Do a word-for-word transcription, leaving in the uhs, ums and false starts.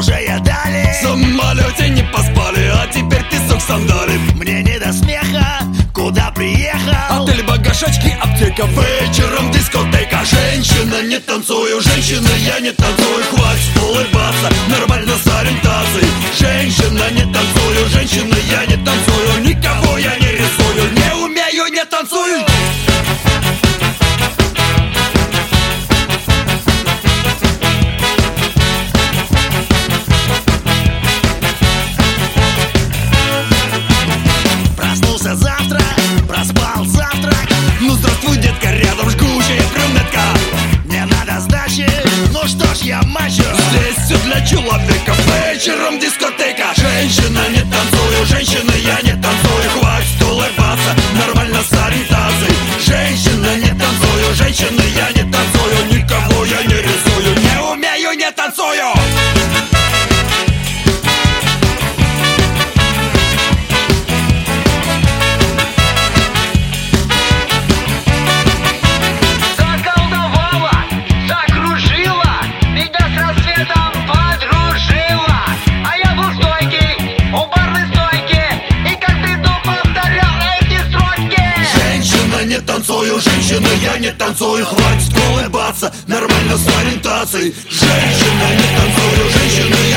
дали. В самолете не поспали, а теперь песок сандали. Мне не до смеха, куда приехал? Отель, багаж, очки, аптека, вечером дискотека. Женщина, не танцую, женщина, я не танцую. Хватит улыбаться, нормально с ориентацией. Женщина, не танцую, женщина, я не танцую. Никого я не рисую, не умею, не танцую. Проснулся завтра, проспал завтрак. Ну здравствуй, детка, рядом жгучая брюнетка. Мне надо сдачи, ну что ж я мачо. Здесь все для человека, вечером дискотека. Женщина, не танцую, женщина, я не танцую. Хватит улыбаться, нормально с ориентацией. Женщина, не танцую, женщина, я не танцую. Никого я не рисую, не умею, не танцую. Не танцую, женщина, я не танцую. Хватит улыбаться, нормально с ориентацией. Женщина, не танцую, женщина,